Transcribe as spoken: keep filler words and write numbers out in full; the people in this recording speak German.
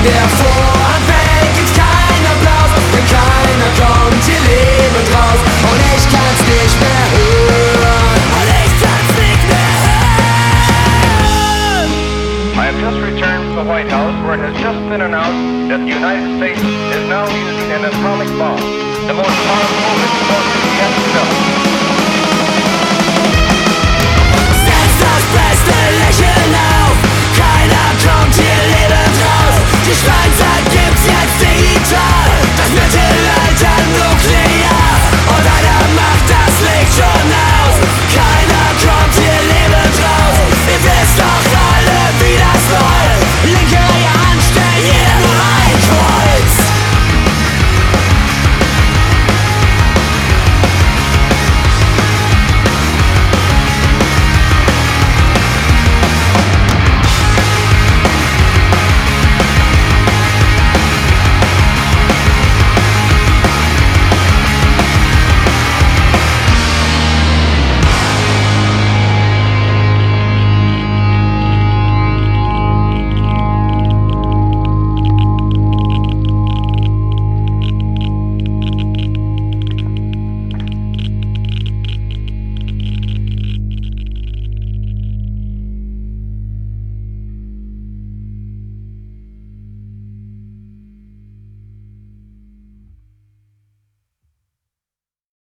der Vorhang fällt, gibt's keinen Applaus, denn keiner kommt hier lebend raus. Und ich kann's nicht mehr hören. Und ich kann's nicht mehr hören. I have just returned from the White House, where it has just been announced that the United States is now using an atomic bomb, the most powerful explosive yet developed. Setzt das beste Lächeln auf, keiner kommt hier lebend